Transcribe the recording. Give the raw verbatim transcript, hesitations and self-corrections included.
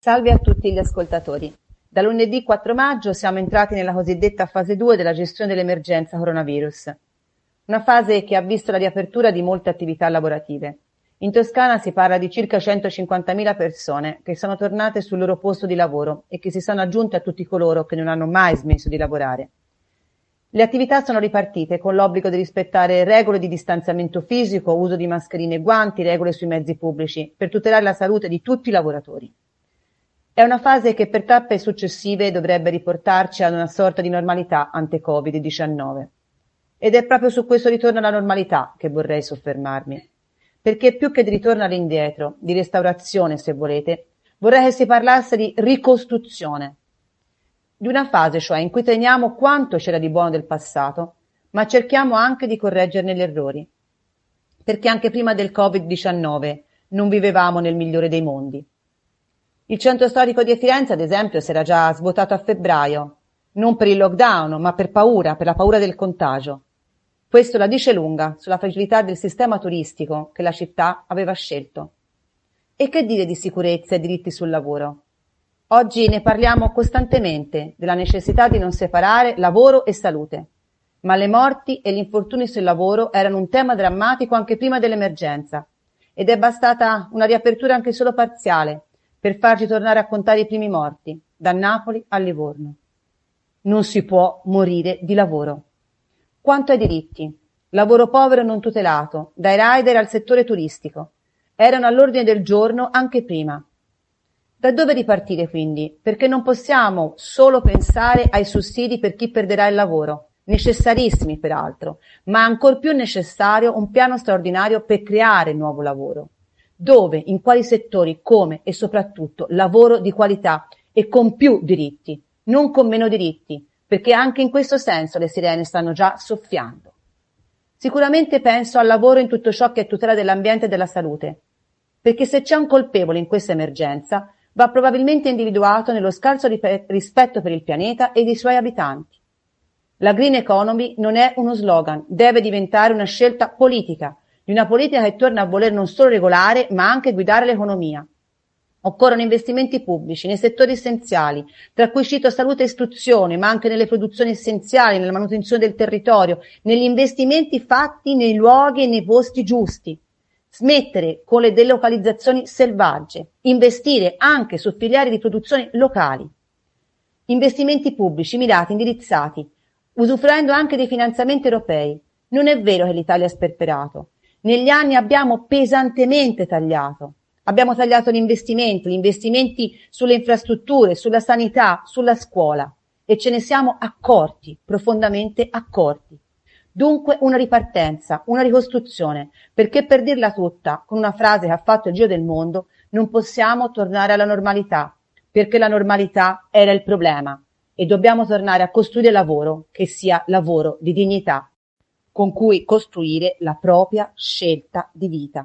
Salve a tutti gli ascoltatori. Da lunedì quattro maggio siamo entrati nella cosiddetta fase due della gestione dell'emergenza coronavirus. Una fase che ha visto la riapertura di molte attività lavorative. In Toscana si parla di circa centocinquantamila persone che sono tornate sul loro posto di lavoro e che si sono aggiunte a tutti coloro che non hanno mai smesso di lavorare. Le attività sono ripartite con l'obbligo di rispettare regole di distanziamento fisico, uso di mascherine e guanti, regole sui mezzi pubblici, per tutelare la salute di tutti i lavoratori. È una fase che per tappe successive dovrebbe riportarci ad una sorta di normalità ante covid diciannove. Ed è proprio su questo ritorno alla normalità che vorrei soffermarmi. Perché più che di ritorno all'indietro, di restaurazione se volete, vorrei che si parlasse di ricostruzione. Di una fase, cioè, in cui teniamo quanto c'era di buono del passato, ma cerchiamo anche di correggerne gli errori. Perché anche prima del covid diciannove non vivevamo nel migliore dei mondi. Il centro storico di Firenze, ad esempio, si era già svuotato a febbraio, non per il lockdown, ma per paura, per la paura del contagio. Questo la dice lunga sulla fragilità del sistema turistico che la città aveva scelto. E che dire di sicurezza e diritti sul lavoro? Oggi ne parliamo costantemente della necessità di non separare lavoro e salute, ma le morti e gli infortuni sul lavoro erano un tema drammatico anche prima dell'emergenza ed è bastata una riapertura anche solo parziale per farci tornare a contare i primi morti, da Napoli a Livorno. Non si può morire di lavoro. Quanto ai diritti, lavoro povero e non tutelato, dai rider al settore turistico, erano all'ordine del giorno anche prima. Da dove ripartire quindi? Perché non possiamo solo pensare ai sussidi per chi perderà il lavoro, necessarissimi peraltro, ma ancor più necessario un piano straordinario per creare nuovo lavoro. Dove, in quali settori, come e soprattutto lavoro di qualità e con più diritti, non con meno diritti, perché anche in questo senso le sirene stanno già soffiando. Sicuramente penso al lavoro in tutto ciò che è tutela dell'ambiente e della salute, perché se c'è un colpevole in questa emergenza va probabilmente individuato nello scarso rispetto per il pianeta e i suoi abitanti. La green economy non è uno slogan, deve diventare una scelta politica, di una politica che torna a voler non solo regolare ma anche guidare l'economia. Occorrono investimenti pubblici nei settori essenziali, tra cui cito salute e istruzione, ma anche nelle produzioni essenziali, nella manutenzione del territorio, negli investimenti fatti nei luoghi e nei posti giusti. Smettere con le delocalizzazioni selvagge, investire anche su filiere di produzione locali. Investimenti pubblici mirati, indirizzati, usufruendo anche dei finanziamenti europei. Non è vero che l'Italia è sperperato. Negli anni abbiamo pesantemente tagliato. Abbiamo tagliato gli investimenti, gli investimenti sulle infrastrutture, sulla sanità, sulla scuola e ce ne siamo accorti, profondamente accorti. Dunque una ripartenza, una ricostruzione, perché per dirla tutta, con una frase che ha fatto il giro del mondo, non possiamo tornare alla normalità, perché la normalità era il problema e dobbiamo tornare a costruire lavoro che sia lavoro di dignità, con cui costruire la propria scelta di vita.